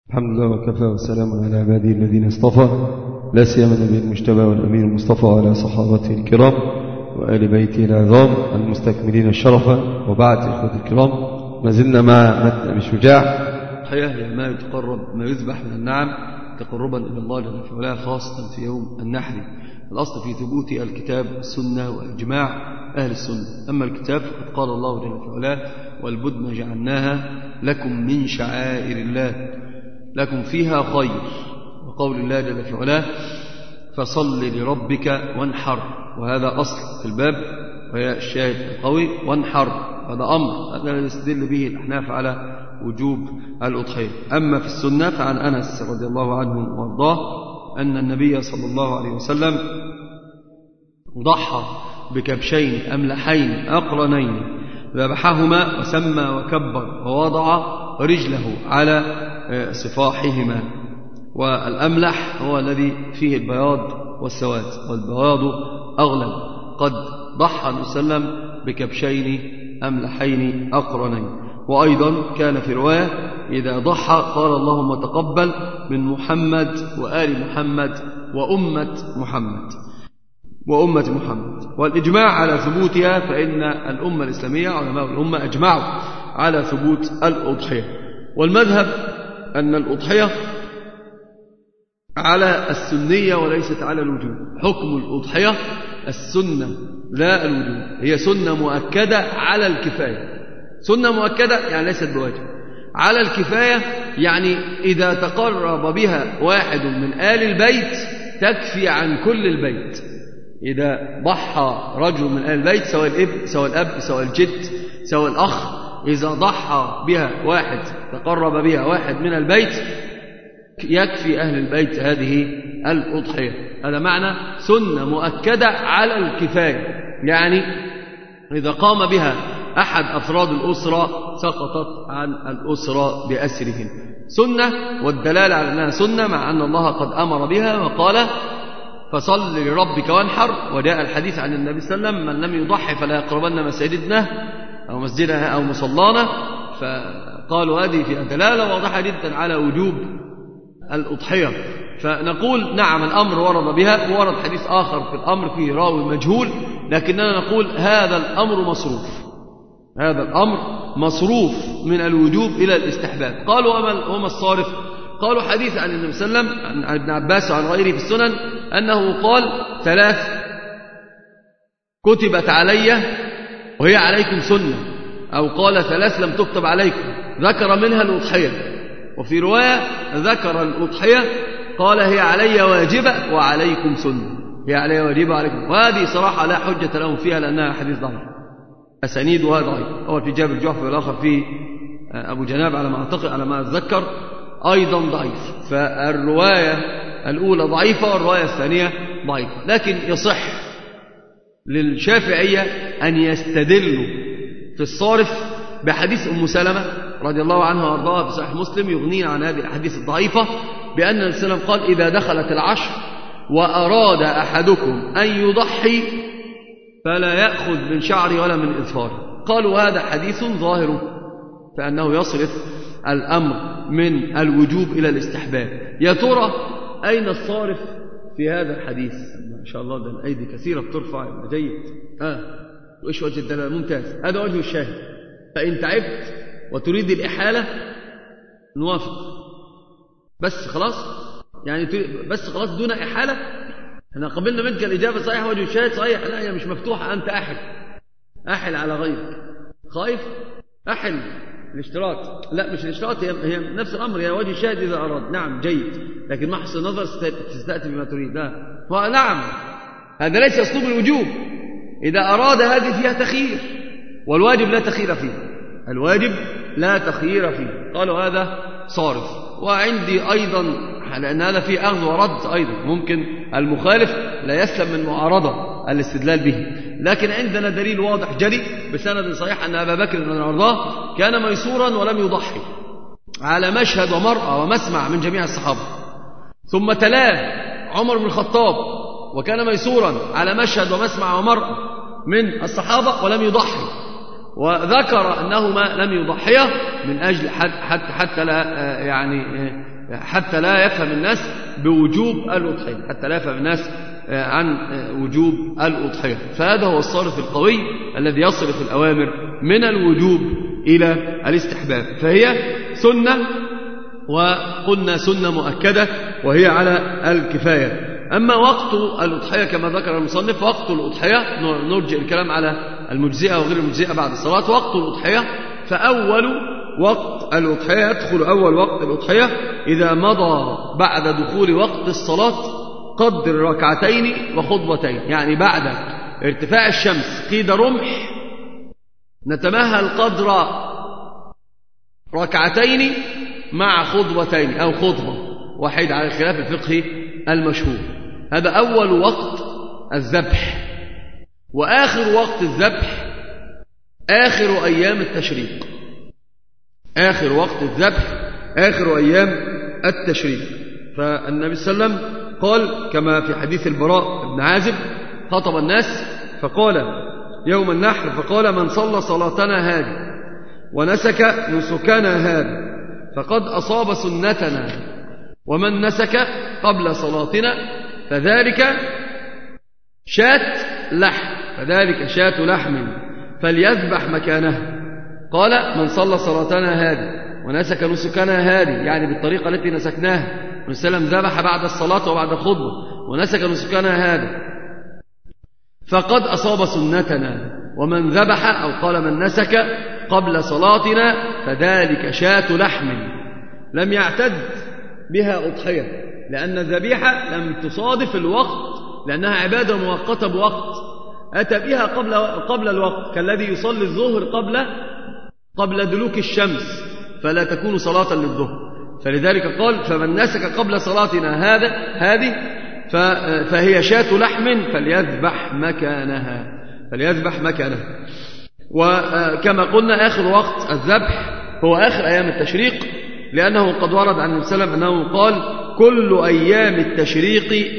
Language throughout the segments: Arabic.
الحمد لله وكفى والسلام على عباده الذين اصطفى، لا سيما النبي المجتبى والأمير المصطفى وعلى صحابته الكرام وآل بيته العظام المستكملين الشرف. وبعد إخوة الكرام، ما زلنا مع متن أبي شجاع. حياه ما يتقرب ما يذبح من النعم تقربا إلى الله جل وعلا، خاصة في يوم النحر. الأصل في ثبوت الكتاب السنة وإجماع أهل السنة. أما الكتاب فقد قال الله جل وعلا: والبدن جعلناها لكم من شعائر الله لكم فيها خير. وقول الله جل وعلا: فصل لربك وانحر. وهذا أصل في الباب وهي الشاهد القوي، وانحر هذا أمر، هذا يستدل به الأحناف على وجوب الأضحية. أما في السنة فعن أنس رضي الله عنه وارضاه أن النبي صلى الله عليه وسلم ضحى بكبشين أملحين أقرنين، ذبحهما وسمى وكبر ووضع رجله على صفاحهما. والأملح هو الذي فيه البياض والسواد، والبياض أغلب. قد ضحى النبي صلى الله عليه وسلم بكبشين أملحين أقرنين. وأيضا كان في رواية: إذا ضحى قال: اللهم تقبل من محمد وآل محمد وأمة محمد. والإجماع على ثبوتها، فإن الأمة الإسلامية علماء الأمة أجمعوا على ثبوت الأضحية. والمذهب أن الأضحية على السنية وليست على الوجوب. حكم الأضحية السنة لا الوجوب، هي سنة مؤكدة على الكفاية. سنة مؤكدة يعني ليست بواجب، على الكفاية يعني إذا تقرب بها واحد من آل البيت تكفي عن كل البيت. إذا ضحى رجل من آل البيت، سواء الابن سواء الأب سواء الجد سواء الأخ، إذا ضحى بها واحد تقرب بها واحد من البيت يكفي أهل البيت هذه الأضحية. هذا معنى سنة مؤكدة على الكفاية، يعني إذا قام بها أحد أفراد الأسرة سقطت عن الأسرة بأسرهم. سنة، والدلالة على أنها سنة مع أن الله قد أمر بها وقال: فصل لربك وانحر. وجاء الحديث عن النبي صلى الله عليه وسلم: من لم يضحي فلا يقربن مساجدنا أو مسجدنا أو مصلانا. فقالوا هذه فيها دلالة واضحة جدا على وجوب الأضحية. فنقول نعم الأمر ورد بها، وورد حديث آخر في الأمر فيه راوي مجهول، لكننا نقول هذا الأمر مصروف من الوجوب إلى الاستحباب. قالوا وما الصارف؟ قالوا حديث عن النبي صلى الله عليه وسلم عن ابن عباس وعن غيره في السنن أنه قال: 3 كتبت علي وهي عليكم سنة، أو قال 3 لم تكتب عليكم، ذكر منها الأضحية. وفي رواية ذكر الأضحية قال: هي علي واجبة وعليكم سنة. هي علي واجبة وعليكم. وهذه صراحة لا حجة لهم فيها لأنها حديث ضعيف، أسانيدها ضعيف. أول في جابر الجحفي والآخر في أبو جناب على ما أعتقد على ما أتذكر أيضا ضعيف. فالرواية الأولى ضعيفة والرواية الثانية ضعيفة. لكن يصح للشافعية أن يستدلوا في الصارف بحديث أم سلمة رضي الله عنها وارضاها في صحيح مسلم يغنينا عن هذه الأحاديث الضعيفة، بأن النبي صلى الله عليه وسلم قال: إذا دخلت العشر وأراد أحدكم أن يضحي فلا يأخذ من شعري ولا من إظفاري. قالوا هذا حديث ظاهر فأنه يصرف الأمر من الوجوب إلى الاستحباب. يا ترى أين الصارف في هذا الحديث؟ ما شاء الله، ده الأيدي كثيرة بترفع، جيد. وإيش وجه الدلالة؟ ممتاز، هذا وجه الشاهد. فإن تعبت وتريد الإحالة نوافق، بس خلاص، يعني بس خلاص دون إحالة. احنا قبلنا منك الإجابة صحيحة، وجه الشاهد صحيح. لا، هي مش مفتوحة. أنت أحل على غيرك. خايف أحل الاشتراط. لا، مش الاشتراط، هي نفس الأمر، هي وجه الشاهد إذا أراد. نعم جيد، لكن محص النظر تستأتي بما تريد. نعم، هذا ليس أسلوب الوجوب. إذا أراد هذه فيها تخيير، والواجب لا تخيير فيه. قالوا هذا صارف. وعندي أيضا، لأن هذا فيه أخذ ورد أيضا، ممكن المخالف لا يسلم من معارضة الاستدلال به. لكن عندنا دليل واضح جلي بسند صحيح أن أبا بكر رضي الله عنه كان ميسورا ولم يضحي، على مشهد ومرأة ومسمع من جميع الصحابة. ثم تلاه عمر بن الخطاب وكان ميسورا على مشهد ومسمع ومرأة من الصحابة ولم يضحي، وذكر أنهما لم يضحيا من أجل حتى لا يعني حتى لا يفهم الناس بوجوب الأضحية، حتى لا يفهم الناس عن وجوب الأضحية. فهذا هو الصارف القوي الذي يصرف الأوامر من الوجوب إلى الاستحباب. فهي سنة، وقلنا سنة مؤكدة وهي على الكفاية. أما وقت الأضحية كما ذكر المصنف، وقت الأضحية نرجع الكلام على المجزئة وغير المجزئة بعد الصلاة. وقت الأضحية فأول وقت الأضحية يدخل أول وقت الأضحية إذا مضى بعد دخول وقت الصلاة قدر ركعتين وخطبتين، يعني بعد ارتفاع الشمس قيد رمح نتمهل قدر ركعتين مع خطبتين أو خطبة واحد على الخلاف الفقهي المشهور. هذا أول وقت الذبح. وآخر وقت الذبح آخر أيام التشريق. آخر وقت الذبح آخر أيام التشريق. فالنبي صلى الله عليه وسلم قال كما في حديث البراء بن عازب: خطب الناس فقال يوم النحر فقال: من صلى صلاتنا هذه ونسك نسكنا هذا فقد أصاب سنتنا، ومن نسك قبل صلاتنا فذلك شاة لحم فليذبح مكانها. قال: من صلى صلاتنا هذه ونسك نسكنا هذه، يعني بالطريقة التي نسكناها. وسلم ذبح بعد الصلاة وبعد الخطبة ونسك نسكنا هذا فقد أصاب سنتنا، ومن ذبح أو قال من نسك قبل صلاتنا فذلك شاة لحم لم يعتد بها أضحية، لأن الذبيحة لم تصادف الوقت، لأنها عبادة مؤقتة بوقت أتى بها قبل الوقت، كالذي يصلي الظهر قبل دلوك الشمس فلا تكون صلاة للظهر. فلذلك قال: فمن نسك قبل صلاتنا هذه فهي شاة لحم فليذبح مكانها. وكما قلنا آخر وقت الذبح هو آخر أيام التشريق، لأنه قد ورد عن النبي صلى الله عليه وسلم أنه قال: كل أيام التشريق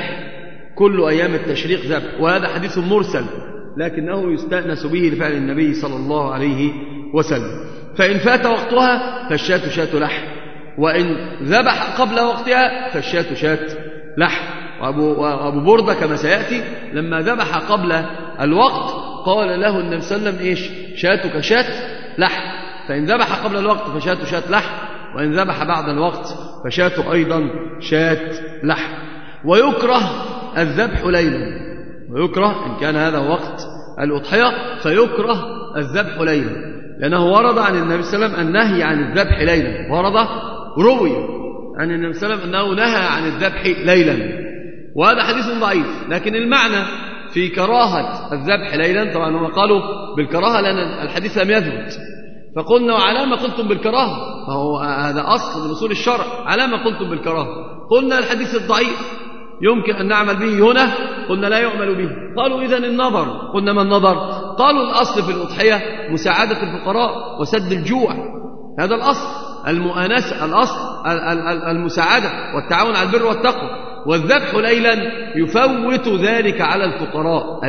ذبح. وهذا حديث مرسل لكنه يستأنس به لفعل النبي صلى الله عليه وسلم. فإن فات وقتها فالشاة شاة لحم، وإن ذبح قبل وقتها فالشاة شاة لحم. وأبو بردة كما سيأتي لما ذبح قبل الوقت قال له النبي صلى الله عليه وسلم: إيش؟ شاتك شاة لحم. فإن ذبح قبل الوقت فشاة شاة لحم، وإن ذبح بعد الوقت فشاة أيضا شاة لحم. ويكره الذبح ليلا، ويكره إن كان هذا وقت الأضحية فيكره الذبح ليلا، لأنه ورد عن النبي صلى الله عليه وسلم النهي عن الذبح ليلا. روي عن النبي صلى الله عليه وسلم أنه نهى عن الذبح ليلا، وهذا حديث ضعيف. لكن المعنى في كراهة الذبح ليلا، طبعا هم قالوا بالكراهة لأن الحديث لم يثبت، فقلنا: وعلى ما قلتم بالكراهة؟ فهو هذا أصل من أصول الشرع، على ما قلتم بالكراهة؟ قلنا: الحديث الضعيف يمكن أن نعمل به هنا، قلنا: لا يعمل به. قالوا: إذن النظر. قلنا: ما النظر؟ قالوا: الأصل في الأضحية مساعدة الفقراء وسد الجوع، هذا الأصل، المؤانسة، الأصل المساعدة والتعاون على البر والتقوى. والذبح ليلا يفوت ذلك على الفقراء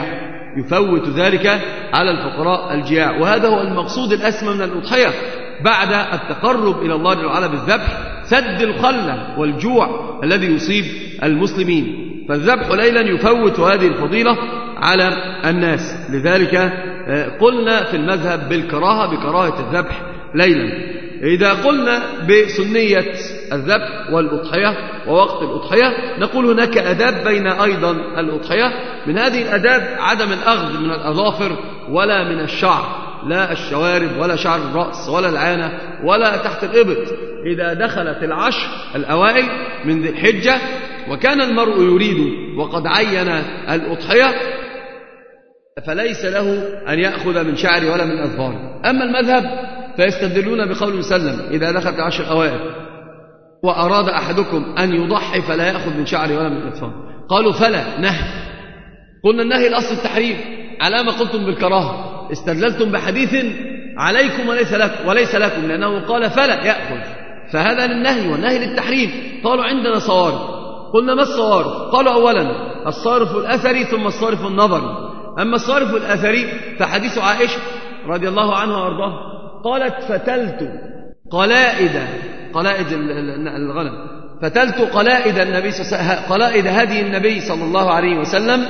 الجياع، وهذا هو المقصود الأسمى من الأضحية بعد التقرب إلى الله جل وعلا بالذبح، سد الخلة والجوع الذي يصيب المسلمين. فالذبح ليلا يفوت هذه الفضيلة على الناس. لذلك قلنا في المذهب بكراهة الذبح ليلا. إذا قلنا بسنية الذبح والأضحية ووقت الأضحية، نقول هناك أداب بين أيضا الأضحية. من هذه الأداب عدم الأخذ من الأظافر ولا من الشعر، لا الشوارب ولا شعر الرأس ولا العانة ولا تحت الإبط، إذا دخلت العشر الأوائل من ذي الحجة وكان المرء يريد وقد عين الأضحية فليس له أن يأخذ من شعر ولا من أظفار. أما المذهب فيستدلون بقول مسلم: إذا دخلت العشر الأوائل وأراد أحدكم أن يضحي فلا يأخذ من شعر ولا من أظفار. قالوا: فلا، نهي. قلنا: النهي الأصل التحريم، على ما قلتم بالكراهة استدللتم بحديث عليكم وليس لكم، لأنه قال: فلا يأخذ، فهذا للنهي، والنهي للتحريم. قالوا: عندنا صوارف. قلنا: ما الصوارف؟ قالوا: أولا الصارف الأثري ثم الصارف النظري. أما الصارف الأثري فحديث عائشة رضي الله عنها وارضاها قالت: فتلت قلائد قلائد الغنم. فتلت قلائد النبي قلائد هدي النبي صلى الله عليه وسلم،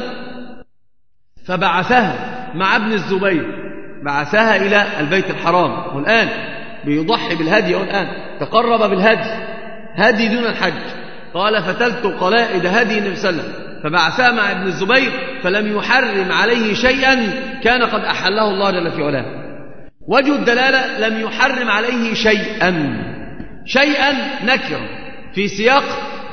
فبعثها مع ابن الزبير، بعثها إلى البيت الحرام، والآن بيضحي بالهدي، والآن تقرب بالهدي، هدي دون الحج. قال فتلت قلائد هدي النبي صلى الله عليه وسلم فبعثها مع ابن الزبير فلم يحرم عليه شيئا كان قد أحله الله جل في علاه. وجه الدلالة لم يحرم عليه شيئا، شيئا نكرة في سياق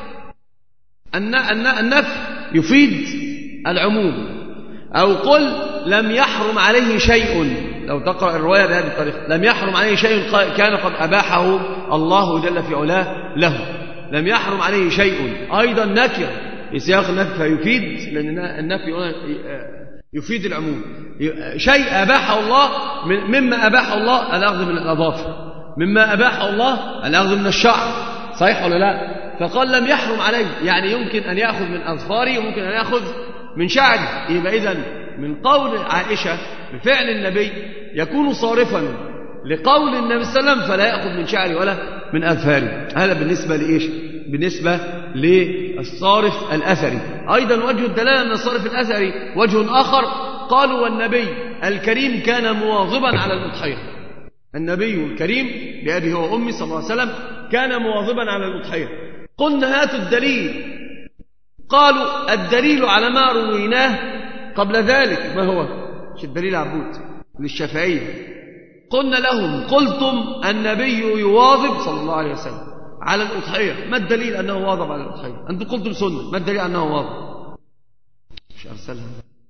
النفي يفيد العموم، أو قل لم يحرم عليه شيء، لو تقرأ الرواية بهذه الطريقة لم يحرم عليه شيء كان قد أباحه الله جل في علاه له. لم يحرم عليه شيء أيضا نكرة في سياق النفي فيفيد، لأن النفي يفيد العموم. شيء أباحه الله، مما أباحه الله الأخذ من الأظافر، مما أباحه الله الأخذ من الشعر، صحيح ولا لا؟ فقال لم يحرم عليه، يعني يمكن أن يأخذ من أظفاري وممكن أن يأخذ من شعري. يبقى إذن من قول عائشة بفعل النبي يكون صارفا لقول النبي صلى الله عليه وسلم، فلا يأخذ من شعري ولا من أظفاري. هذا بالنسبة لإيش؟ بالنسبة للصارف الأثري. أيضا وجه الدلالة من الصارف الأثري وجه آخر، قالوا والنبي الكريم كان مواظبا على الأضحية. النبي الكريم بأبيه وأمي صلى الله عليه وسلم كان مواظبا على الأضحية. قلنا هاتوا الدليل، قالوا الدليل على ما رويناه قبل ذلك ما هو؟ مش الدليل عبود للشافعية. قلنا لهم قلتم النبي يواظب صلى الله عليه وسلم على الأضحية، ما الدليل أنه واظب على الأضحية؟ أنتم قلتم سنة، ما الدليل أنه واظب؟ مش أرسلها.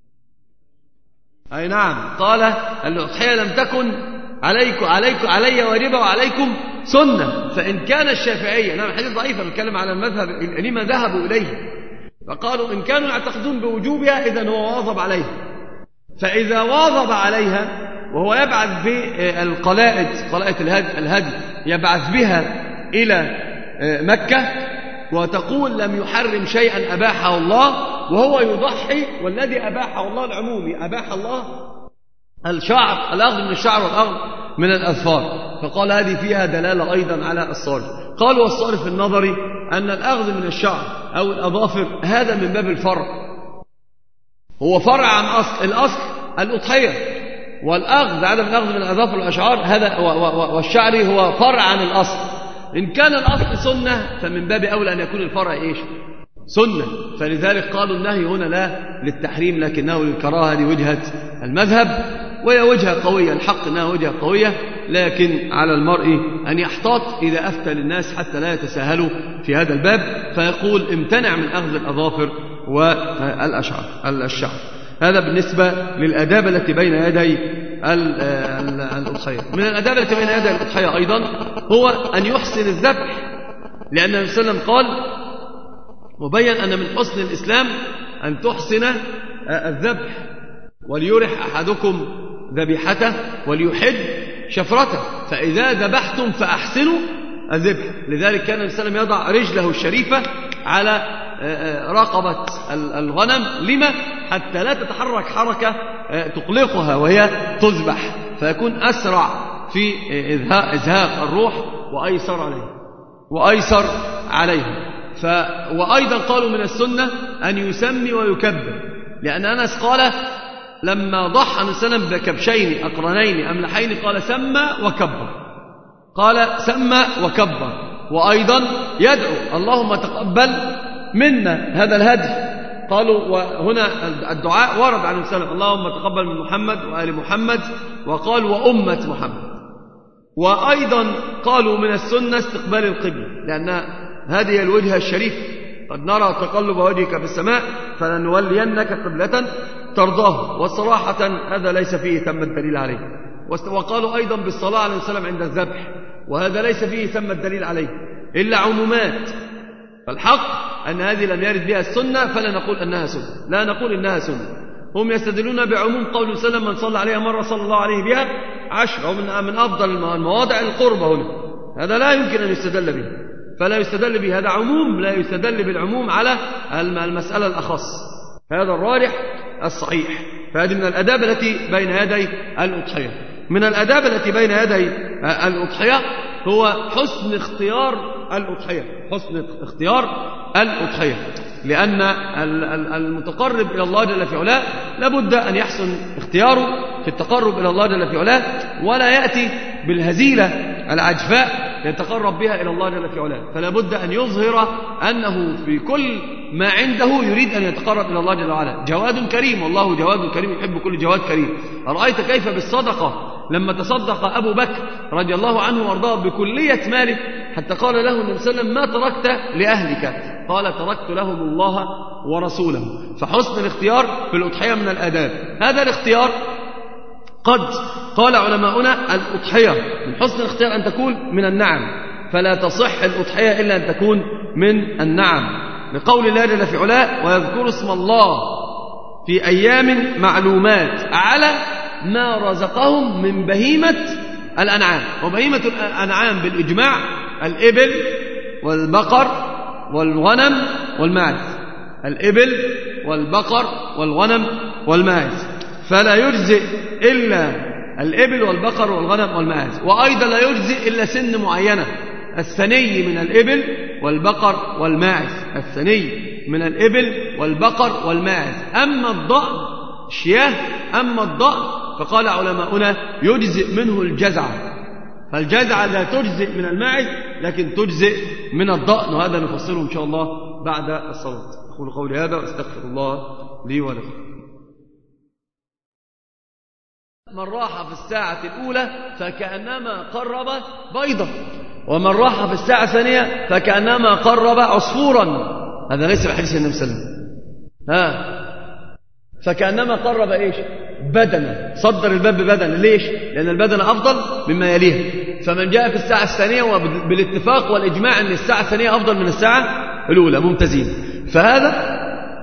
أي نعم، قال الأضحية لم تكن علي واجبة وعليكم سنة. فإن كان الشافعية، نعم الحديث ضعيف، نتكلم على المذهب لما ذهبوا إليه، فقالوا إن كانوا يعتقدون بوجوبها إذن هو واظب عليها. فإذا واظب عليها وهو يبعث بالقلائد، قلائد الهدي يبعث بها إلى مكة، وتقول لم يحرم شيئا أباحه الله، وهو يضحي، والذي أباحه الله العمومي، أباح الله الشعر، الأخذ من الشعر والأخذ من الأظفار. فقال هذه فيها دلالة أيضا على الصارف. قالوا والصارف النظري أن الأخذ من الشعر أو الأظافر هذا من باب الفرع، هو فرع عن الأصل الأضحية، والأخذ عدم الأخذ من الأظافر والأشعار هذا والشعر هو فرع عن الأصل. إن كان الأصل سنة فمن باب أولى أن يكون الفرع إيش؟ سنة. فلذلك قالوا النهي هنا لا للتحريم لكنه للكراهة لوجهة المذهب، وهي وجهة قوية، الحق أنها وجهة قوية، لكن على المرء أن يحتاط إذا أفتى للناس حتى لا يتساهلوا في هذا الباب، فيقول امتنع من أخذ الأظافر والشعر. هذا بالنسبة للأداب التي بين يدي الأضحية. من الأداب التي بين يدي الأضحية أيضا هو أن يحسن الذبح، لأن النبي صلى الله عليه وسلم قال وبين أن من حسن الإسلام أن تحسن الذبح، وليرح أحدكم ذبيحته وليحد شفرته، فإذا ذبحتم فأحسنوا الذبح. لذلك كان النبي صلى الله عليه وسلم يضع رجله الشريفة على رقبة الغنم، لما؟ حتى لا تتحرك حركة تقلقها وهي تذبح، فيكون أسرع في إزهاق الروح وأيسر عليه. وأيضا قالوا من السنة أن يسمي ويكبر، لأن أنس قال لما ضحى النبي صلى الله عليه وسلم بكبشين أقرنين أملحين قال سمى وكبر، قال سمى وكبر. وأيضا يدعو اللهم تقبل منا هذا الهدي. قالوا وهنا الدعاء ورد عن النبي صلى الله عليه وسلم اللهم تقبل من محمد وآل محمد، وقال وأمة محمد. وأيضا قالوا من السنة استقبال القبلة، لأن هذه الوجهة الشريف قد نرى تقلب وجهك في السماء فلنولينك قبلة ترضاه، وصراحة هذا ليس فيه ثم الدليل عليه. وقالوا أيضا بالصلاة عليه وسلم عند الذبح، وهذا ليس فيه ثم الدليل عليه إلا عمومات. فالحق أن هذه لم يرد بها السنة فلا نقول أنها سنة، لا نقول إنها سنة. هم يستدلون بعموم قول وسلم من صلى عليها مرة صلى الله عليه بها 10، ومن أفضل المواضع القربة هنا، هذا لا يمكن أن يستدل به، فلا يستدل به، هذا عموم لا يستدل بالعموم على المسألة الأخص، هذا الراجح الصحيح. فهذه من الأداب التي بين يدي الأضحية. من الأداب التي بين يدي الأضحية هو حسن اختيار الأضحية، حسن اختيار الأضحية، لأن المتقرب إلى الله جل في علاه لابد أن يحسن اختياره في التقرب إلى الله جل في علاه، ولا يأتي بالهزيلة العجفاء يتقرب بها إلى الله جل في علاه، فلا بد أن يظهر أنه في كل ما عنده يريد أن يتقرب إلى الله جل وعلا. جواد كريم، والله جواد كريم يحب كل جواد كريم. أرأيت كيف بالصدقة لما تصدق أبو بكر رضي الله عنه وارضاه بكلية ماله، حتى قال له النبي صلى الله عليه وسلم: ما تركت لأهلك؟ قال: تركت لهم الله ورسوله. فحسن الاختيار في الأضحية من الآداب. هذا الاختيار قد قال علماؤنا الأضحية من حسن الاختيار أن تكون من النعم، فلا تصح الأضحية إلا أن تكون من النعم، لقول الله جل في علاه: ويذكر اسم الله في أيام معلومات على ما رزقهم من بهيمة الأنعام. وبهيمة الأنعام بالإجماع الإبل والبقر والغنم والماعز، الإبل والبقر والغنم والماعز، فلا يجزئ إلا الإبل والبقر والغنم والماعز، وأيضا لا يجزئ إلا سن معينة، الثني من الإبل والبقر والماعز، الثني من الإبل والبقر والماعز. أما الضأن الشياه، أما الضأن فقال علماؤنا يجزئ منه الجزعة، فالجزعة لا تجزئ من الماعز لكن تجزئ من الضأن، وهذا نفصله إن شاء الله بعد الصلاة. أقول قولي هذا وأستغفر الله لي ولكم. من راح في الساعة الأولى فكأنما قرب بيضة، ومن راح في الساعة الثانية فكأنما قرب عصفورا. هذا ليس بحديث النبي صلى الله عليه وسلم. فكأنما قرب إيش؟ بدنة. صدر الباب ببدنة. ليش؟ لأن البدنة أفضل مما يليها. فمن جاء في الساعة الثانية، وبالاتفاق والإجماع أن الساعة الثانية أفضل من الساعة الأولى، ممتازين. فهذا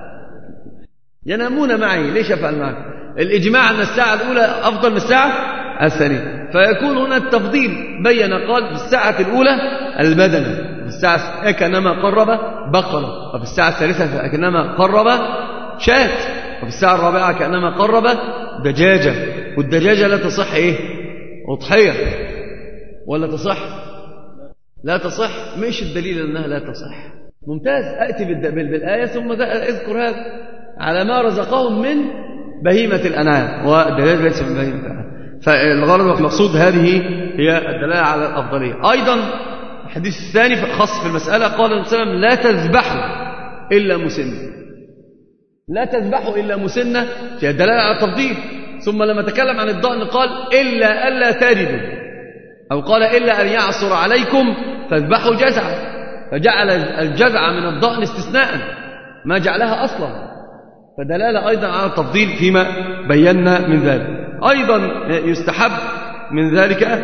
ينامون معي. ليش أفعل معك؟ الإجماع أن الساعة الأولى أفضل من الساعة الثانية، فيكون هنا التفضيل. بين قال في الساعة الأولى البدنة، في الساعة الثانية كأنما قرب بقرة، وفي الساعة الثالثة كأنما قرب شاة، وفي الساعة الرابعة كأنما قرب دجاجة. والدجاجة لا تصح إيه؟ أضحية ولا تصح؟ لا تصح. مش الدليل أنها لا تصح؟ ممتاز. أأتي بالآية ثم أذكر هذا على ما رزقهم من بهيمة الأنعام، والدلالة ليس من بهيمة الأنعام. فالغرض والمقصود هذه هي الدلالة على الأفضلية. أيضا الحديث الثاني خاص في المسألة، قال النبي صلى الله عليه وسلم: لا تذبحوا إلا مسنة. لا تذبحوا إلا مسنة، فيها دلالة على التفضيل. ثم لما تكلم عن الضأن قال: إلا ألا تجدوا، أو قال: إلا أن يعصر عليكم فاذبحوا جزعا، فجعل الجزع من الضأن استثناء ما جعلها أصلا، فدلالة أيضا على التفضيل فيما بينا من ذلك. أيضا يستحب من ذلك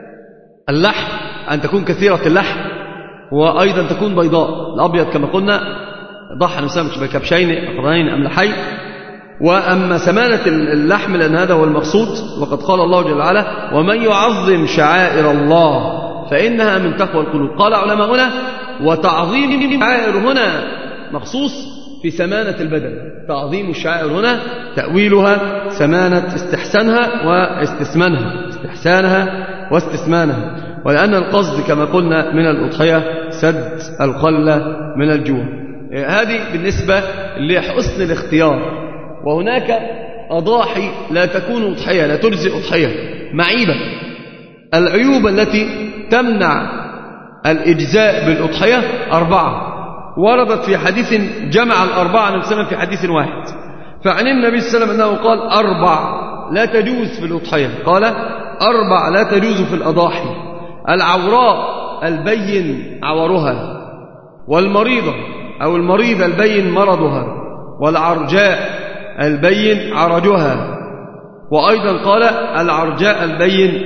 اللحم، أن تكون كثيرة اللحم، وأيضا تكون بيضاء. الأبيض كما قلنا ضحى نسمى بكبشين أقرنين أملحين. وأما سمانة اللحم لأن هذا هو المقصود، وقد قال الله جل وعلا: ومن يعظم شعائر الله فإنها من تقوى القلوب. قال علماؤنا: وتعظيم الشعائر هنا مخصوص في سمانة البدن. تعظيم الشعائر هنا تأويلها سمانة استحسانها واستثمانها، استحسانها واستثمانها، ولأن القصد كما قلنا من الأضحية سد الخلة من الجوع. هذه بالنسبة لحسن الاختيار. وهناك أضاحي لا تكون أضحية، لا تجزئ أضحية، معيبة. العيوب التي تمنع الإجزاء بالأضحية 4 وردت في حديث جمع الأربعة النبي صلى الله عليه وسلم في حديث واحد. فعن النبي صلى الله عليه وسلم أنه قال: 4 لا تجوز في الأضحية. قال: 4 لا تجوز في الأضاحي: العوراء البين عورها، والمريضة أو المريضة البين مرضها، والعرجاء البين عرجها، وأيضا قال: العرجاء البين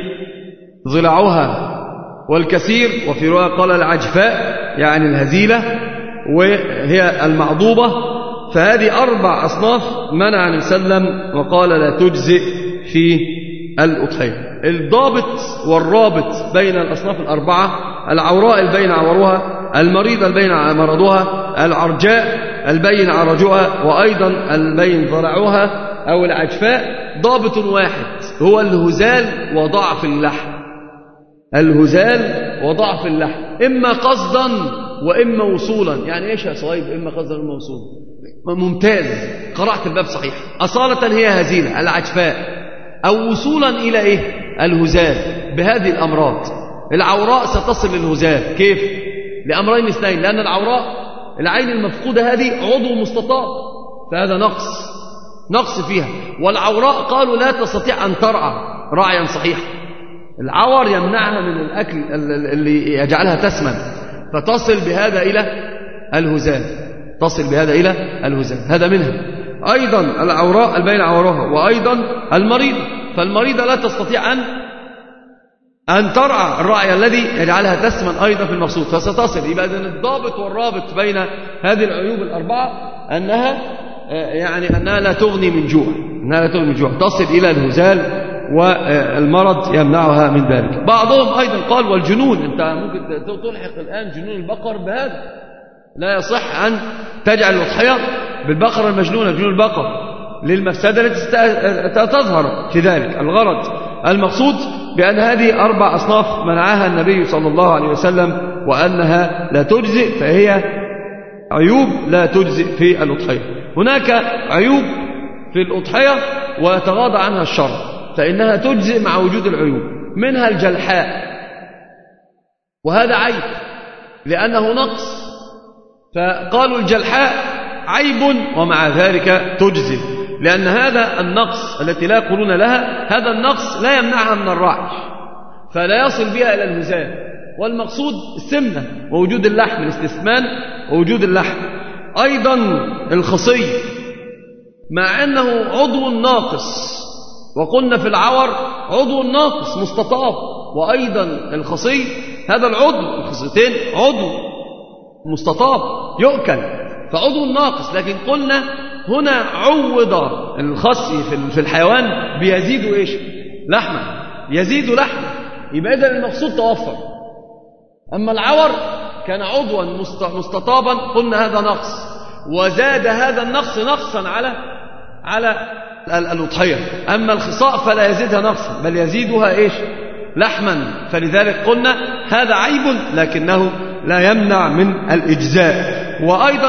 ضلعها، والكثير، وفي رواية قال العجفاء يعني الهزيلة، وهي المعضوبة. فهذه 4 أصناف منع النبي صلى الله عليه وسلم وقال لا تجزئ في الأضحية. الضابط والرابط بين الأصناف 4: العوراء البين عورها، المريضة البين مرضها، العرجاء البين عرجها، وأيضا البين ضلعها أو العجفاء. ضابط واحد هو الهزال وضعف اللحم. الهزال وضعف اللحم إما قصدا وإما وصولا. يعني إيش يا صهيب إما قصدا وإما وصولا؟ ممتاز، قرأت الباب صحيح. أصالة هي هزيلة العجفاء، أو وصولا إلى إيه؟ الهزال بهذه الأمراض. العوراء ستصل للهزال كيف؟ لأمرين اثنين، لأن العوراء العين المفقودة هذه عضو مستطاب، فهذا نقص فيها. والعوراء قالوا لا تستطيع أن ترعى رعيا صحيحا، العور يمنعها من الأكل اللي يجعلها تسمن، فتصل بهذا إلى الهزال، هذا منها. أيضا العوراء البين عورها، وأيضا المريضة، فالمريضة لا تستطيع أن ترعى الرعي الذي يجعلها تسمن أيضا في المقصود، فستصل. يبقى إذن الضابط والرابط بين هذه العيوب الأربعة أنها لا تغني من جوع، تصل إلى الهزال والمرض يمنعها من ذلك. بعضهم أيضا قال والجنون، أنت ممكن تلحق الآن جنون البقر بهذا، لا يصح أن تجعل الأضحية بالبقرة المجنونة، جنون البقر للمفسدة التي تظهر في ذلك. الغرض المقصود بأن هذه 4 أصناف منعها النبي صلى الله عليه وسلم وأنها لا تجزئ، فهي عيوب لا تجزئ في الأضحية. هناك عيوب في الأضحية ويتغاضى عنها الشرع، فإنها تجزئ مع وجود العيوب، منها الجلحاء، وهذا عيب لأنه نقص، فقالوا الجلحاء عيب ومع ذلك تجزئ، لأن هذا النقص التي لا يقولون لها، هذا النقص لا يمنعها من الرعي، فلا يصل بها إلى الهزال. والمقصود السمنة ووجود اللحم، الاستثمان ووجود اللحم. أيضا الخصي، مع أنه عضو ناقص، وقلنا في العور عضو ناقص مستطاب، وأيضا الخصي هذا العضو، الخصيتين عضو مستطاب يؤكل، فعضو ناقص. لكن قلنا هنا عوض الخصي في الحيوان بيزيد إيش؟ لحما، يزيد لحما، يبقى إذن المقصود توفر. أما العور كان عضوا مستطابا، قلنا هذا نقص، وزاد هذا النقص نقصا على الأضحية. أما الخصاء فلا يزيدها نقصا، بل يزيدها إيش؟ لحما، فلذلك قلنا هذا عيب لكنه لا يمنع من الإجزاء. وأيضا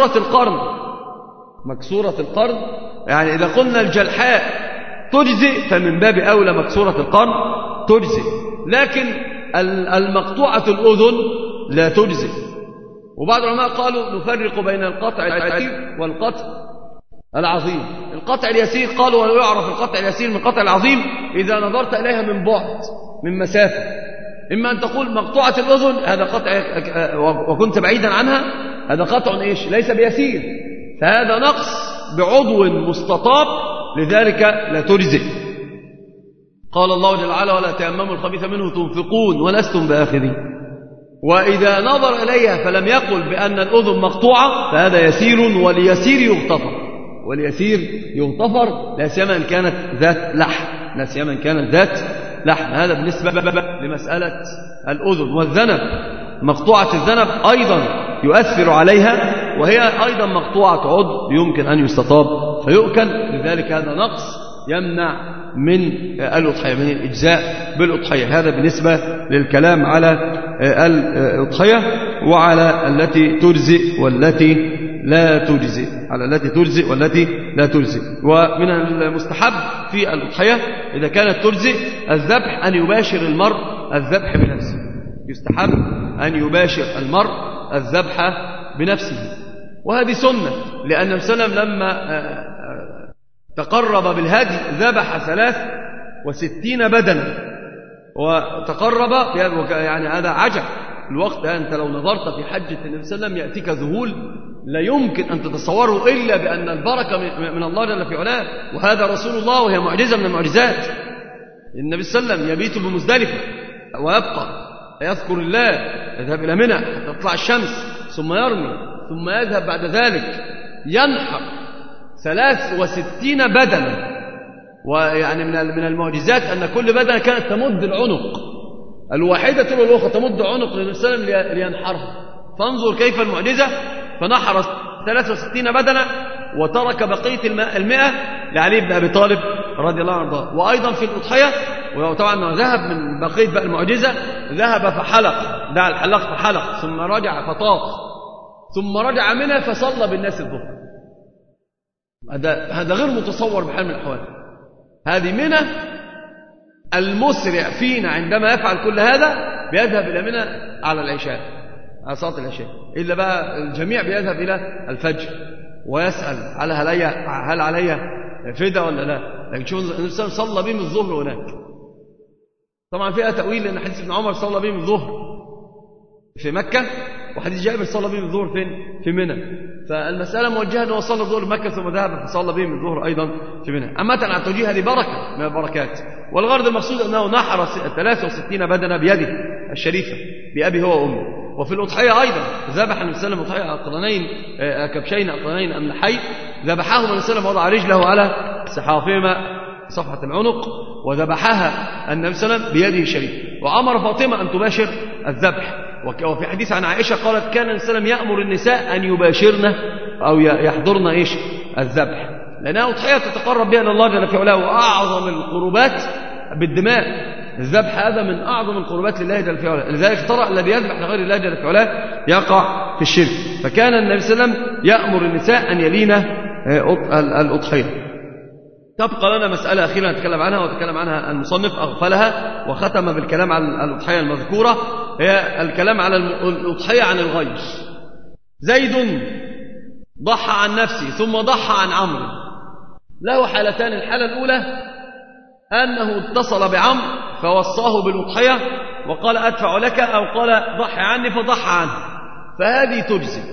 مكسورة القرن، يعني إذا قلنا الجلحاء تجزئ فمن باب أولى مكسورة القرن تجزئ، لكن المقطوعة الأذن لا تجزئ. وبعض العلماء قالوا نفرق بين القطع اليسير والقطع العظيم. القطع اليسير قالوا ولا يعرف القطع اليسير من القطع العظيم إذا نظرت إليها من بعد، من مسافة. إما أن تقول مقطوعة الأذن هذا قطع وكنت بعيدا عنها، هذا قطع إيش؟ ليس بيسير، فهذا نقص بعضو مستطاب، لذلك لا تجزئ. قال الله جل وعلا ولا تيمموا الخبيث منه تنفقون ولستم بآخذين. وإذا نظر إليها فلم يقل بأن الأذن مقطوعة فهذا يسير، واليسير يغتفر لا سيما إن كانت ذات لحم. هذا بالنسبة لمسألة الأذن. والذنب، مقطوعة الذنب أيضا يؤثر عليها، وهي أيضا مقطوعة عضو يمكن أن يستطاب فيؤكل، لذلك هذا نقص يمنع من الأضحية، من الإجزاء بالأضحية. هذا بالنسبة للكلام على الأضحية وعلى التي تجزئ والتي لا تجزئ، ومن المستحب في الأضحية إذا كانت تجزئ الذبح أن يباشر المرء الذبح بنفسه، يستحب أن يباشر المرء الذبح بنفسه. وهذه سنة، لأن النبي صلى الله عليه وسلم لما تقرب بالهدي ذبح 63 بدنا، وتقرب يعني هذا عجب. الوقت أنت لو نظرت في حجة النبي صلى الله عليه وسلم يأتيك ذهول لا يمكن أن تتصوره إلا بأن البركة من الله جل في علاه، وهذا رسول الله، وهي معجزة من المعجزات. النبي صلى الله عليه وسلم يبيت بمزدلفة ويبقى يذكر الله، يذهب إلى منى حتى تطلع الشمس، ثم يرمي، ثم يذهب بعد ذلك ينحر 63 بدنا. ويعني من المعجزات أن كل بدنة كانت تمد العنق، الواحدة تلو الأخرى تمد عنق للنبي صلى الله عليه وسلم لينحرها. فانظر كيف المعجزة، فنحر 63 بدنة وترك بقية 100 لعلي بن أبي طالب رضي الله عنه. وأيضا في الأضحية وطبعا ذهب من بقية بقى المعجزة، ذهب فحلق، دعا الحلاق فحلق، ثم رجع فطاف، ثم رجع منها فصلى بالناس الظهر. هذا غير متصور بحال من الأحوال. هذه منى المسرع فينا عندما يفعل كل هذا بيذهب إلى منى على العشاء، على صلاة العشاء، إلا بقى الجميع بيذهب إلى الفجر ويسأل هل علي فداء ولا لا. لكن شوف الإنسان صلى بهم الظهر هناك. طبعا فيها تأويل، لأن حديث ابن عمر صلى بهم الظهر في مكة، وحديث جابر صلى بهم الظهر فين؟ في منى. فالمسألة موجهة أنه صلى الظهر مكة ثم ذهب فصلى بهم الظهر أيضا في منى. أما على التوجيه هذه بركة من البركات، والغرض المقصود أنه نحر 63 بدنة بيده الشريفة بأبي هو وأمي. وفي الأضحية أيضا ذبح النبي صلى الله عليه وسلم أضحية أقرنين كبشين أقرنين أملحين، ذبحاهما النبي صلى الله عليه وسلم وضع رجله على سحافهما صفحة العنق، وذبحها النبي صلى الله عليه وسلم بيده الشريف، وأمر فاطمة أن تباشر الذبح. وفي حديث عن عائشة قالت كان النبي صلى الله عليه وسلم يأمر النساء أن يباشرن أو يحضرن الذبح، لأنها أضحية تتقرب بها إلى الله جل في علاه، وأعظم القربات بالدماء. الذبح هذا من أعظم القربات لله جل في علاه، لذلك ترى الذي يذبح لغير الله جل في علاه يقع في الشرك. فكان النبي صلى الله عليه وسلم يأمر النساء أن يلين الأضحية. تبقى لنا مسألة أخيرة نتكلم عنها، وتكلم عنها المصنف أغفلها وختم بالكلام عن الأضحية المذكورة، هي الكلام على الأضحية عن الغير. زيد ضحى عن نفسه ثم ضحى عن عمرو، له حالتان. الحالة الأولى أنه اتصل بعمرو فوصاه بالأضحية وقال أدفع لك، أو قال ضحي عني فضحى عنه، فهذه تجزي.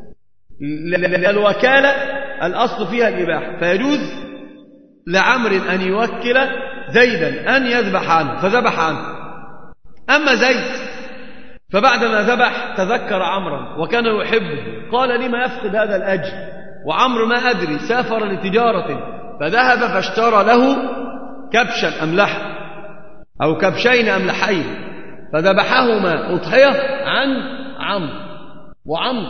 الوكالة الأصل فيها الإباحة، فيجوز لعمرو أن يوكل زيدا أن يذبح عنه فذبح عنه. أما زيد فبعدما ذبح تذكر عمرا وكان يحبه، قال لما يفقد هذا الأجر؟ وعمرو ما أدري سافر لتجارة، فذهب فاشترى له كبشا أملح أو كبشين أملحين، فذبحهما أضحية عن عمرو، وعمرو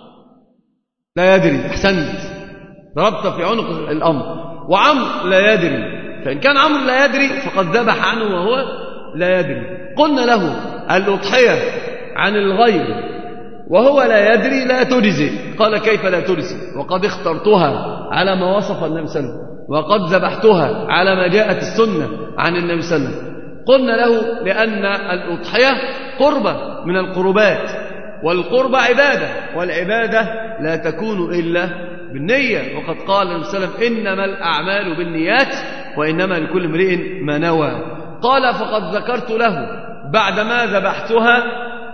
لا يدري. أحسنت، ضربت في عنق الأمر، وعمرو لا يدري. فإن كان عمرو لا يدري فقد ذبح عنه وهو لا يدري. قلنا له الأضحية عن الغير وهو لا يدري لا تجزي. قال كيف لا تجزي وقد اخترتها على ما وصف النبي صلى الله عليه وسلم، وقد ذبحتها على ما جاءت السنة عن النبي صلى الله عليه وسلم. قلنا له لأن الأضحية قربة من القربات، والقربة عبادة، والعبادة لا تكون إلا بالنية. وقد قال النبي صلى الله عليه وسلم إنما الأعمال بالنيات وإنما لكل امرئ ما نوى. قال فقد ذكرت له بعدما ذبحتها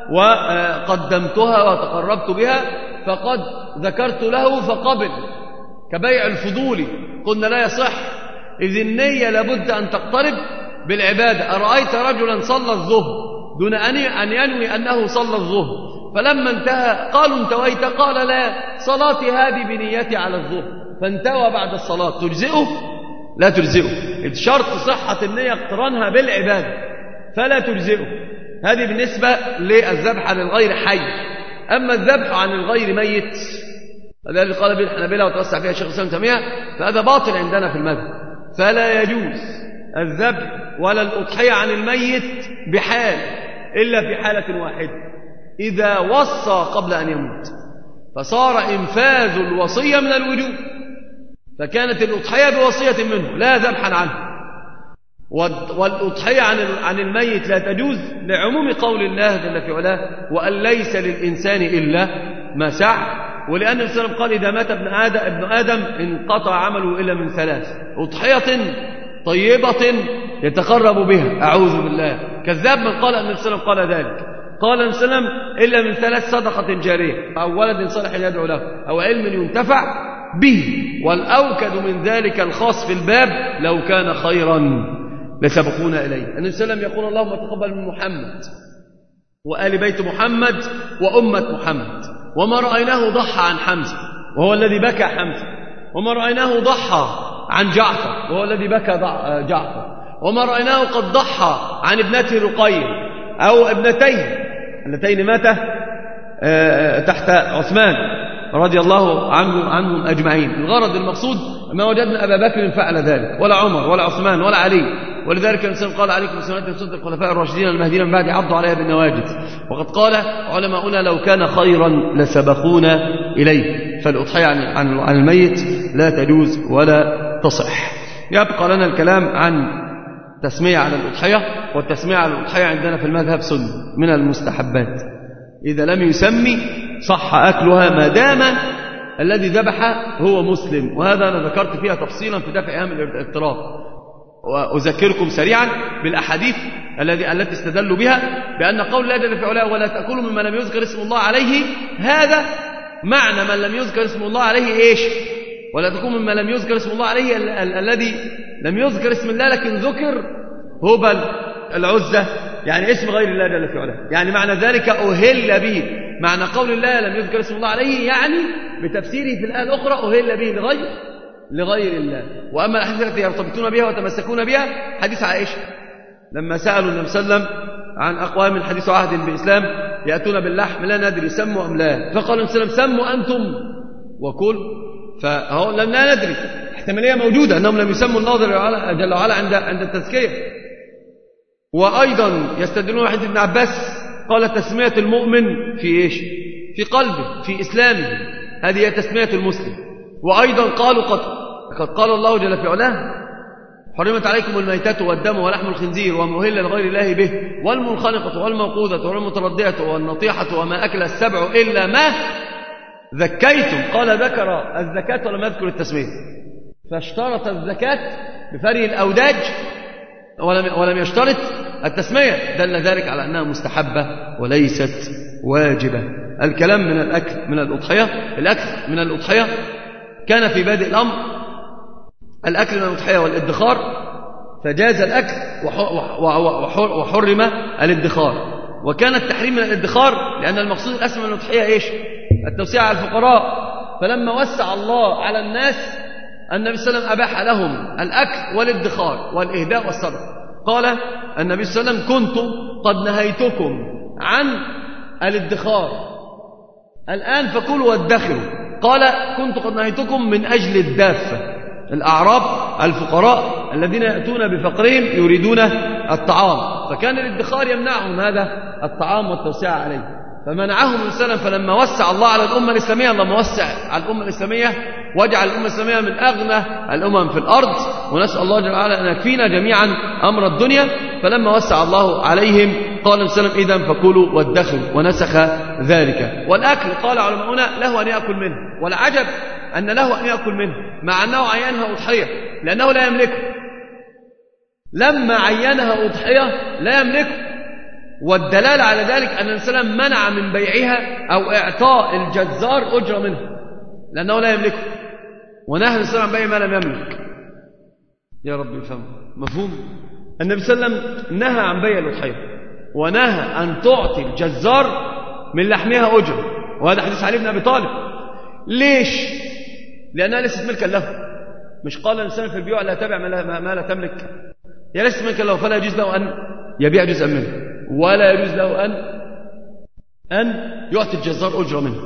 وقدمتها وتقربت بها، فقد ذكرت له فقبل، كبيع الفضول. قلنا لا يصح، إذ النية لابد أن تقترب بالعبادة. أرأيت رجلا صلى الظهر دون أن ينوي أنه صلى الظهر، فلما انتهى قالوا انتويت؟ قال لا، صلاتي هذه بنيتي على الظهر، فانتوى بعد الصلاة. تجزئه؟ لا تجزئه. شرط صحة النية اقترانها بالعبادة، فلا تجزئه. هذه بالنسبة للذبح عن الغير حي. أما الذبح عن الغير ميت، الذي قال به الحنابلة وتوسع فيها الشيخ الإسلام ابن تيمية، فهذا باطل عندنا في المذهب. فلا يجوز الذبح ولا الأضحية عن الميت بحال، إلا في حالة واحدة، إذا وصى قبل أن يموت، فصار إنفاذ الوصية من الوجوب، فكانت الأضحية بوصية منه لا ذبحا عنه. والأضحية عن الميت لا تجوز لعموم قول الله جل في علاه وأن ليس للإنسان إلا ما سعى. ولأن النبي صلى الله عليه وسلم قال إذا مات ابن آدم انقطع عمله إلا من ثلاث: أضحية طيبة يتقرب بها، أعوذ بالله، كذاب من قال أن النبي صلى الله عليه وسلم قال ذلك. قال النبي صلى الله عليه وسلم إلا من ثلاث: صدقة جارية أو ولد صالح يدعو له أو علم ينتفع به. والأوكد من ذلك الخاص في الباب: لو كان خيرا لسبقونا إليه. النبي صلى الله عليه وسلم يقول اللهم تقبل من محمد وآل بيت محمد وأمة محمد. وما رأيناه ضحى عن حمزة وهو الذي بكى حمزة، وما رأيناه ضحى عن جعفر وهو الذي بكى جعفر، وما رأيناه قد ضحى عن ابنته رقية أو ابنتيه اللتين ماتا تحت عثمان رضي الله عنهم أجمعين. الغرض المقصود ما وجدنا أبا بكر فعل ذلك ولا عمر ولا عثمان ولا علي. ولذلك الإنسان قال عليكم بسنتي وسنة الخلفاء الراشدين المهديين من بعد عضوا عليها بالنواجذ. وقد قال علماؤنا لو كان خيرا لسبقونا إليه. فالأضحية عن الميت لا تجوز ولا تصح. يبقى لنا الكلام عن تسمية على الأضحية. والتسمية على الأضحية عندنا في المذهب سنة من المستحبات. إذا لم يسمي صح أكلها ما دام الذي ذبح هو مسلم. وهذا أنا ذكرت فيها تفصيلا في دفع إيهام الاضطراب. وأذكركم سريعا بالأحاديث التي استدلوا بها بأن قول الله جل في علاه ولا تأكلوا مما لم يذكر اسم الله عليه، هذا معنى من لم يذكر اسم الله عليه إيش؟ ولا تأكلوا مما لم يذكر اسم الله عليه الذي لم يذكر اسم الله لكن ذكر هبل العزة، يعني اسم غير الله جل في علاه. يعني معنى ذلك أهل به. معنى قول الله لم يذكر اسم الله عليه يعني بتفسيره في الآية الأخرى أهل به لغير الله. وأما الأحاديث التي يرتبطون بها وتمسكون بها حديث عائشة لما سألوا النبي صلى الله عليه وسلم عن أقوام حديث عهد بالإسلام يأتون باللحم لا ندري سموا أم لا، فقال النبي صلى الله عليه وسلم سموا أنتم وكل. فهو لا ندري، احتمالية موجودة أنهم لم يسموا الله جل وعلا عند التزكية. وأيضا يستدلون حديث ابن عباس قال تسمية المؤمن في إيش؟ في قلبه في إسلامه، هذه هي تسمية المسلم. وأيضا قالوا قد قال الله جل في علاه حرمت عليكم الميتة والدم ولحم الخنزير وما أهل لغير الله به والمنخنقة والموقوذة والمتردية والنطيحة وما أكل السبع إلا ما ذكيتم. قال ذكر الزكاة ولم يذكر التسمية، فاشترط الزكاة بفري الأوداج ولم يشترط التسمية، دل ذلك على أنها مستحبة وليست واجبة. الكلام من الأكل من الأضحية. الأكل من الأضحية كان في بادئ الأمر الأكل من الأضحية والادخار، فجاز الأكل وحرم الادخار. وكان التحريم من الادخار لأن المقصود الأسمى من الأضحية إيش؟ التوسيع على الفقراء. فلما وسع الله على الناس النبي صلى الله عليه وسلم أباح لهم الأكل والادخار والإهداء والصدقة. قال النبي صلى الله عليه وسلم كنت قد نهيتكم عن الادخار الآن فكلوا وادخروا. قال كنت قد نهيتكم من أجل الدافة، الأعراب الفقراء الذين يأتون بفقرهم يريدون الطعام، فكان الادخار يمنعهم هذا الطعام والتوسعة عليه، فمنعهم السلام. فلما وسع الله على الأمة الإسلامية، لما وسع على الأمة الإسلامية وجعل الأمة الإسلامية من أغنى الأمم في الأرض، ونسأل الله جل وعلا أن يكفينا جميعا أمر الدنيا. فلما وسع الله عليهم قال السلام إذن فكلوا وادخروا، ونسخ ذلك. والأكل قال علماؤنا له أن يأكل منه، والعجب أن له أن يأكل منه مع أنه عينها أضحية لأنه لا يملكه. لما عينها أضحية لا يملكه، والدلالة على ذلك أن الإنسان منع من بيعها أو إعطاء الجزار أجرة منه لأنه لا يملكه، ونهى الإنسان عن بيع ما لم يملك. يا رب يفهم مفهوم. النبي صلى الله عليه وسلم نهى عن بيع الأضحية، ونهى أن تعطي الجزار من لحمها أجرة، وهذا حديث علي بن أبي طالب. ليش؟ لأنها ليست ملكا له. مش قال الإنسان في البيوع لا تبع ما لا تملك، هي ليست ملكا له، فلا يجوز له أن يبيع جزءا منه، ولا يجوز له أن يعطي الجزار أجرة منه.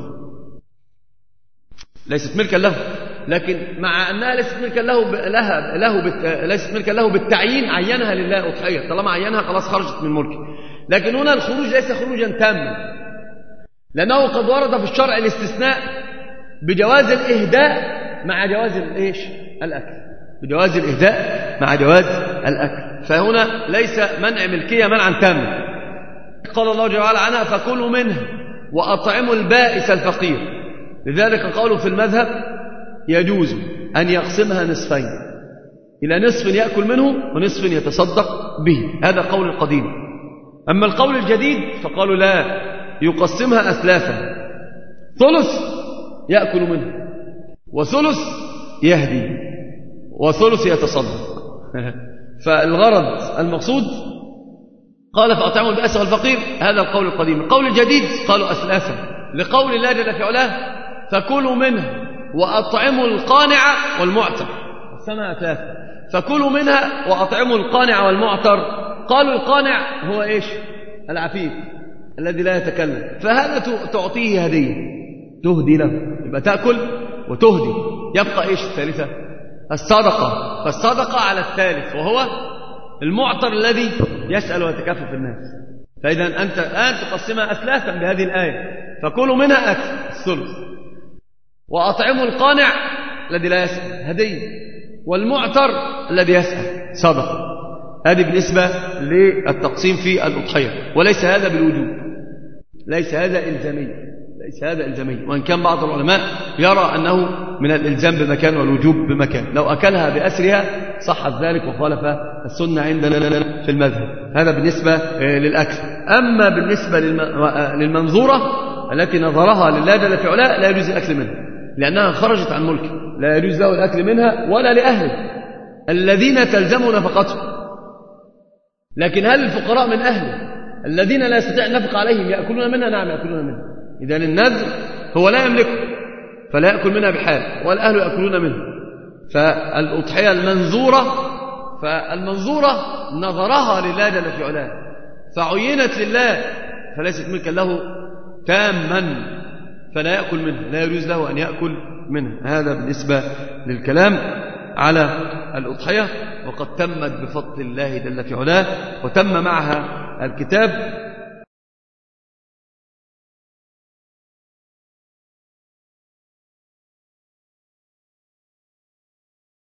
ليست ملكا له، لكن مع أنها ليست ملكا ليست ملكا له بالتعيين، عينها لله أضحية، طالما عينها خلاص خرجت من ملكه. لكن هنا الخروج ليس خروجا تاما، لأنه قد ورد في الشرع الاستثناء بجواز الإهداء مع جواز الأكل، بجواز الإهداء مع جواز الأكل. فهنا ليس منع ملكية منعا تاما. قال الله جل وعلا عنها فكلوا منه وأطعموا البائس الفقير. لذلك قالوا في المذهب يجوز أن يقسمها نصفين، إلى نصف يأكل منه ونصف يتصدق به، هذا قول القديم. أما القول الجديد فقالوا لا، يقسمها أثلاثا، ثلث يأكل منه، وثلث يهدي، وثلث يتصدق. فالغرض المقصود قال فأطعموا البائس والفقير، هذا القول القديم. القول الجديد قالوا أثلاثا، لقول الله جل في علاه فكلوا منه وأطعموا القانع والمعتر، السنة ثلاثة، فكلوا منها وأطعموا القانع والمعتر. قالوا القانع هو إيش؟ العفيف الذي لا يتكلم، فهذا تعطيه هدية، تهدي له، يبقى تأكل وتهدي. يبقى إيش الثالثة؟ الصدقة، فالصدقة على الثالث وهو المعطر الذي يسأل ويتكفف الناس. فإذا أنت الآن تقسمها أثلاثا بهذه الآية، فكلوا منها أكل الثلث، وأطعموا القانع الذي لا يسأل هدية، والمعتر الذي يسأل صدقة. هذه بالنسبة للتقسيم في الأضحية، وليس هذا بالوجوب، ليس هذا إلزامي، ليس هذا إلزامي، وإن كان بعض العلماء يرى أنه من الإلزام بمكان والوجوب بمكان، لو أكلها بأسرها صحت ذلك وخالف السنة عندنا في المذهب. هذا بالنسبة للأكل. أما بالنسبة للمنظورة التي نظرها لله جل في علاه لا يجوز الأكل منها، لأنها خرجت عن ملكه، لا يجوز له الأكل منها ولا لأهله الذين تلزموا نفقتهم. لكن هل الفقراء من أهله الذين لا يستطيع النفق عليهم يأكلون منها؟ نعم يأكلون منها. إذا النذر هو لا يملكه فلا يأكل منها بحال، والأهل يأكلون منها. فالأضحية فالمنظورة نظرها لله جل في علاه فعينت لله فليست ملكا له تاما، فلا يأكل منها، لا يجوز له أن يأكل منها. هذا بالنسبة للكلام على الأضحية، وقد تمت بفضل الله جل في علاه وتم معها الكتاب.